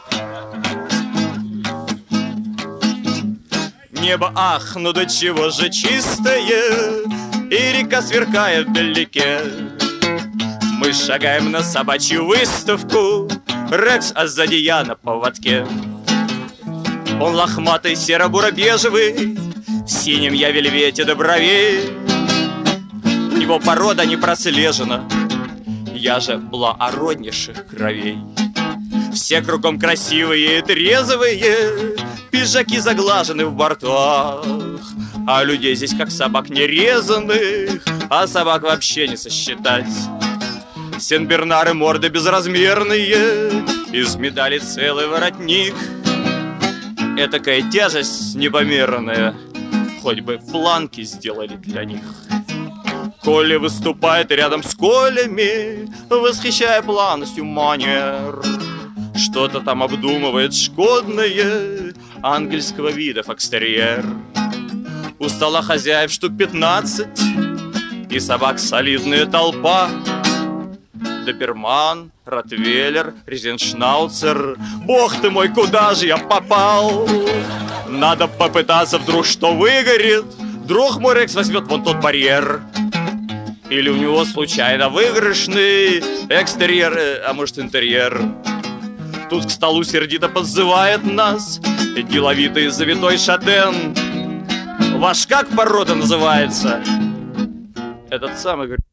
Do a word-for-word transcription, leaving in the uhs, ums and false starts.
Небо, ах, ну до чего же чистое, и река сверкает вдалеке. Мы шагаем на собачью выставку, Рекс, а сзади я на поводке. Он лохматый, серо-буро-бежевый, в синем я вельвете до бровей. У него порода не прослежена, я же благороднейших кровей. Все кругом красивые и трезвые, пиджаки заглажены в бортах, а людей здесь как собак нерезанных, а собак вообще не сосчитать. Сен-Бернары морды безразмерные, из медали целый воротник. Этакая тяжесть непомерная, хоть бы планки сделали для них. Коли выступает рядом с Колями, восхищая плавностью манер, что-то там обдумывает шкодное, ангельского вида фокстерьер. У стола хозяев штук пятнадцать, и собак солидная толпа. Доберман, ротвейлер, ризеншнауцер. Бог ты мой, куда же я попал? Надо попытаться, вдруг что выгорит. Вдруг мой Рекс возьмет вон тот барьер. Или у него случайно выигрышный экстерьер, а может интерьер. Тут к столу сердито подзывает нас деловитый завитой шатен. Ваш как порода называется? Этот самый, говорит.